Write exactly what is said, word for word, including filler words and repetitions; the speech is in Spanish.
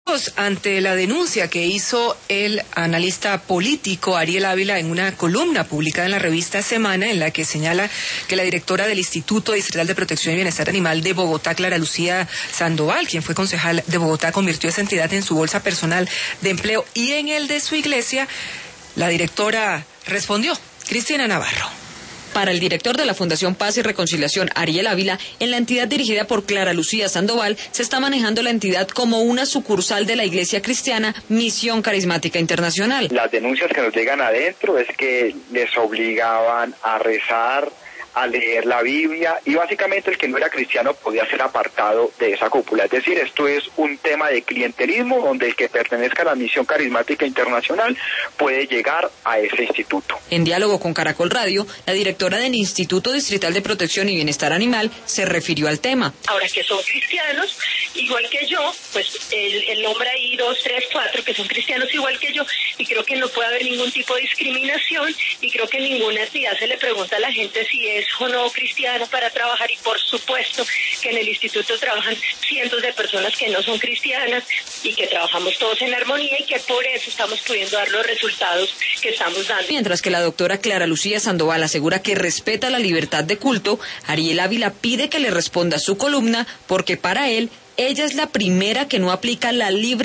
Ante la denuncia que hizo el analista político Ariel Ávila en una columna publicada en la revista Semana, en la que señala que la directora del Instituto Distrital de Protección y Bienestar Animal de Bogotá, Clara Lucía Sandoval, quien fue concejal de Bogotá, convirtió esa entidad en su bolsa personal de empleo y en el de su iglesia, la directora respondió. Cristina Navarro. Para el director de la Fundación Paz y Reconciliación, Ariel Ávila, en la entidad dirigida por Clara Lucía Sandoval, se está manejando la entidad como una sucursal de la Iglesia Cristiana Misión Carismática Internacional. Las denuncias que nos llegan adentro es que les obligaban a rezar, a leer la Biblia, y básicamente el que no era cristiano podía ser apartado de esa cúpula. Es decir, esto es un tema de clientelismo donde el que pertenezca a la Misión Carismática Internacional puede llegar a ese instituto. En diálogo con Caracol Radio, la directora del Instituto Distrital de Protección y Bienestar Animal se refirió al tema. Ahora que son cristianos, igual que yo, pues el, el nombre ahí dos, tres, cuatro, que son cristianos igual que yo, y creo que no puede haber ningún tipo de discriminación, y creo que en ninguna entidad se le pregunta a la gente si es o no cristiano para trabajar, y por supuesto que en el instituto trabajan cientos de personas que no son cristianas y que trabajamos todos en armonía, y que por eso estamos pudiendo dar los resultados que estamos dando. Mientras que la doctora Clara Lucía Sandoval asegura que respeta la libertad de culto, Ariel Ávila pide que le responda su columna porque para él, ella es la primera que no aplica la libre